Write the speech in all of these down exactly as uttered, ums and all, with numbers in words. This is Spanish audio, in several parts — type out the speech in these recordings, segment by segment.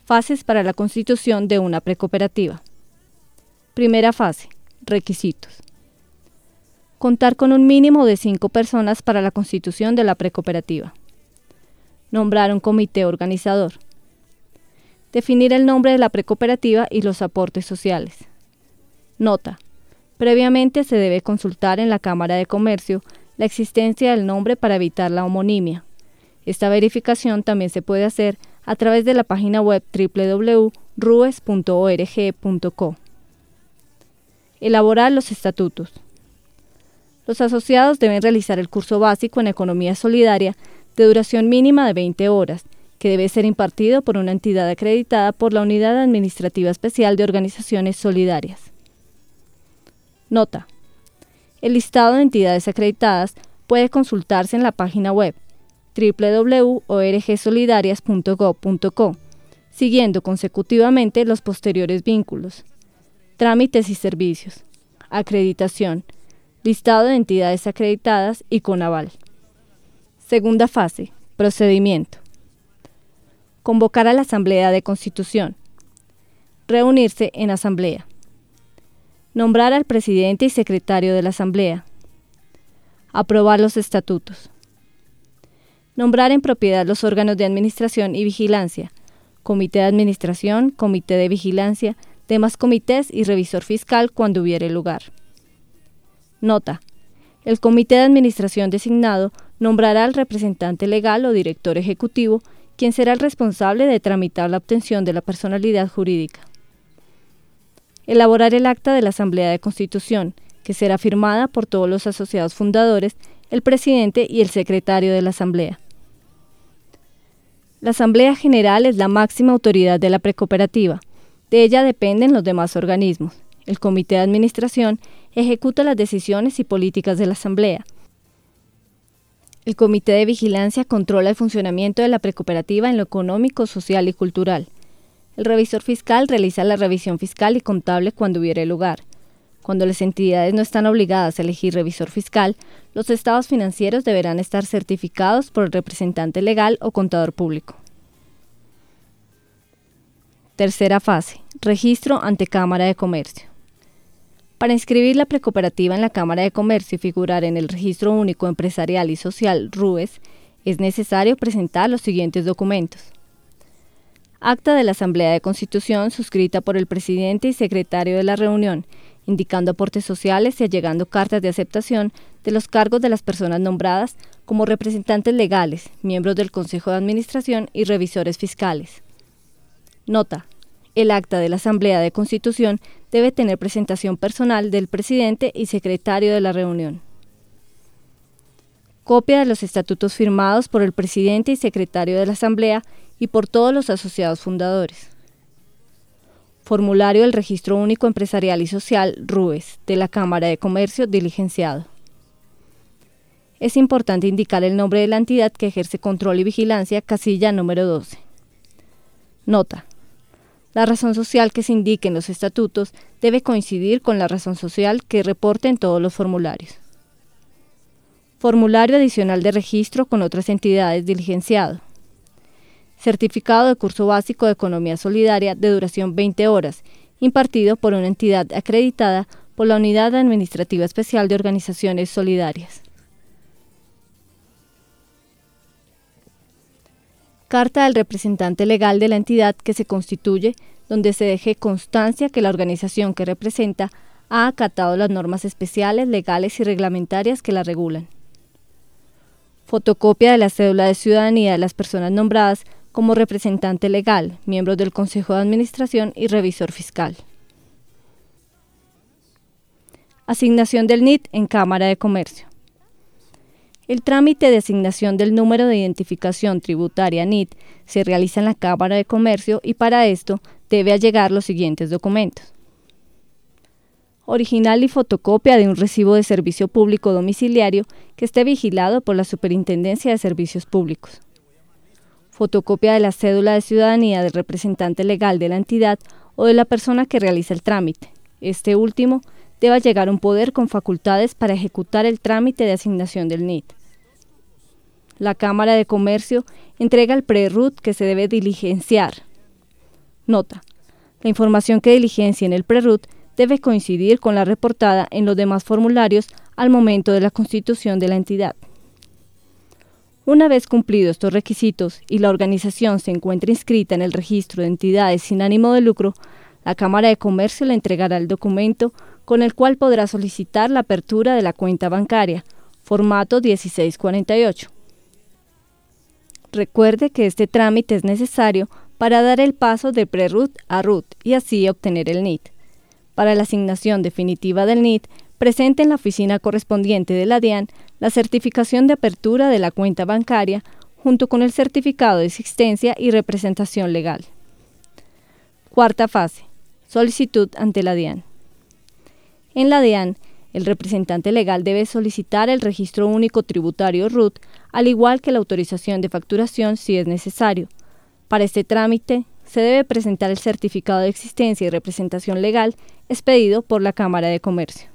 Fases para la constitución de una precooperativa. Primera fase. Requisitos. Contar con un mínimo de cinco personas para la constitución de la precooperativa. Nombrar un comité organizador. Definir el nombre de la precooperativa y los aportes sociales. Nota. Previamente se debe consultar en la Cámara de Comercio la existencia del nombre para evitar la homonimia. Esta verificación también se puede hacer a través de la página web doble u doble u doble u punto rues punto org punto co. Elaborar los estatutos. Los asociados deben realizar el curso básico en Economía Solidaria de duración mínima de veinte horas, que debe ser impartido por una entidad acreditada por la Unidad Administrativa Especial de Organizaciones Solidarias. Nota. El listado de entidades acreditadas puede consultarse en la página web doble u doble u doble u punto org solidarias punto gob punto co, siguiendo consecutivamente los posteriores vínculos: trámites y servicios, acreditación, listado de entidades acreditadas y con aval. Segunda fase. Procedimiento. Convocar a la Asamblea de Constitución. Reunirse en Asamblea. Nombrar al presidente y secretario de la Asamblea. Aprobar los estatutos. Nombrar en propiedad los órganos de administración y vigilancia, comité de administración, comité de vigilancia, demás comités y revisor fiscal cuando hubiere lugar. Nota. El comité de administración designado nombrará al representante legal o director ejecutivo, quien será el responsable de tramitar la obtención de la personalidad jurídica. Elaborar el acta de la Asamblea de Constitución, que será firmada por todos los asociados fundadores, el presidente y el secretario de la Asamblea. La Asamblea General es la máxima autoridad de la precooperativa. De ella dependen los demás organismos. El Comité de Administración ejecuta las decisiones y políticas de la Asamblea. El Comité de Vigilancia controla el funcionamiento de la precooperativa en lo económico, social y cultural. El revisor fiscal realiza la revisión fiscal y contable cuando hubiere lugar. Cuando las entidades no están obligadas a elegir revisor fiscal, los estados financieros deberán estar certificados por el representante legal o contador público. Tercera fase. Registro ante Cámara de Comercio. Para inscribir la precooperativa en la Cámara de Comercio y figurar en el Registro Único Empresarial y Social RUES, es necesario presentar los siguientes documentos: acta de la Asamblea de Constitución suscrita por el presidente y secretario de la reunión, indicando aportes sociales y allegando cartas de aceptación de los cargos de las personas nombradas como representantes legales, miembros del Consejo de Administración y revisores fiscales. Nota. El acta de la Asamblea de Constitución debe tener presentación personal del presidente y secretario de la reunión. Copia de los estatutos firmados por el presidente y secretario de la Asamblea y por todos los asociados fundadores. Formulario del Registro Único Empresarial y Social RUES de la Cámara de Comercio diligenciado. Es importante indicar el nombre de la entidad que ejerce control y vigilancia, casilla número doce. Nota. La razón social que se indique en los estatutos debe coincidir con la razón social que reporte en todos los formularios. Formulario adicional de registro con otras entidades diligenciado. Certificado de curso básico de Economía Solidaria de duración veinte horas, impartido por una entidad acreditada por la Unidad Administrativa Especial de Organizaciones Solidarias. Carta del representante legal de la entidad que se constituye, donde se deje constancia que la organización que representa ha acatado las normas especiales, legales y reglamentarias que la regulan. Fotocopia de la cédula de ciudadanía de las personas nombradas como representante legal, miembros del Consejo de Administración y revisor fiscal. Asignación del N I T en Cámara de Comercio. El trámite de asignación del número de identificación tributaria N I T se realiza en la Cámara de Comercio y para esto debe allegar los siguientes documentos: original y fotocopia de un recibo de servicio público domiciliario que esté vigilado por la Superintendencia de Servicios Públicos, fotocopia de la cédula de ciudadanía del representante legal de la entidad o de la persona que realiza el trámite. Este último debe llegar a un poder con facultades para ejecutar el trámite de asignación del N I T. La Cámara de Comercio entrega el pre-R U T que se debe diligenciar. Nota: la información que diligencia en el P R E R U T debe coincidir con la reportada en los demás formularios al momento de la constitución de la entidad. Una vez cumplidos estos requisitos y la organización se encuentra inscrita en el registro de entidades sin ánimo de lucro, la Cámara de Comercio le entregará el documento con el cual podrá solicitar la apertura de la cuenta bancaria, formato dieciséis cuarenta y ocho. Recuerde que este trámite es necesario para dar el paso de P R E R U T a R U T y así obtener el N I T. Para la asignación definitiva del N I T, presente en la oficina correspondiente de la DIAN la certificación de apertura de la cuenta bancaria junto con el certificado de existencia y representación legal. Cuarta fase: solicitud ante la DIAN. En la DIAN, el representante legal debe solicitar el registro único tributario R U T, al igual que la autorización de facturación si es necesario. Para este trámite, se debe presentar el certificado de existencia y representación legal expedido por la Cámara de Comercio.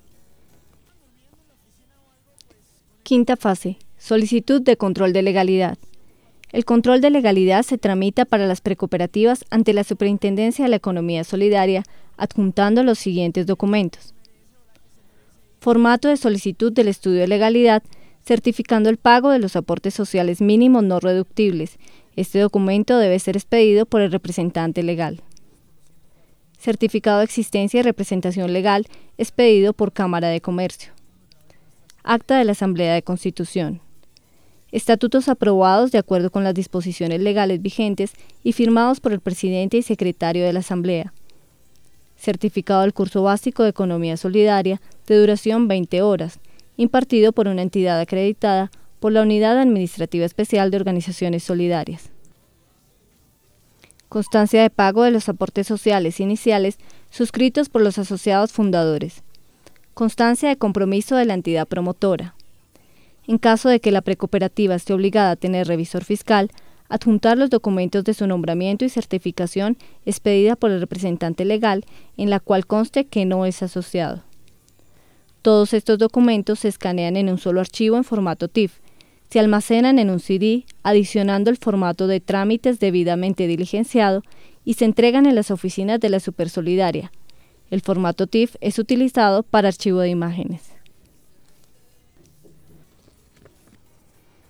Quinta fase: solicitud de control de legalidad. El control de legalidad se tramita para las precooperativas ante la Superintendencia de la Economía Solidaria, adjuntando los siguientes documentos: formato de solicitud del estudio de legalidad, certificando el pago de los aportes sociales mínimos no reductibles. Este documento debe ser expedido por el representante legal. Certificado de existencia y representación legal, expedido por Cámara de Comercio. Acta de la Asamblea de Constitución. Estatutos aprobados de acuerdo con las disposiciones legales vigentes y firmados por el presidente y secretario de la Asamblea. Certificado del curso básico de Economía Solidaria de duración veinte horas, impartido por una entidad acreditada por la Unidad Administrativa Especial de Organizaciones Solidarias. Constancia de pago de los aportes sociales iniciales suscritos por los asociados fundadores. Constancia de compromiso de la entidad promotora. En caso de que la precooperativa esté obligada a tener revisor fiscal, adjuntar los documentos de su nombramiento y certificación expedida por el representante legal, en la cual conste que no es asociado. Todos estos documentos se escanean en un solo archivo en formato T I F, se almacenan en un C D, adicionando el formato de trámites debidamente diligenciado y se entregan en las oficinas de la Supersolidaria. El formato T I F es utilizado para archivo de imágenes.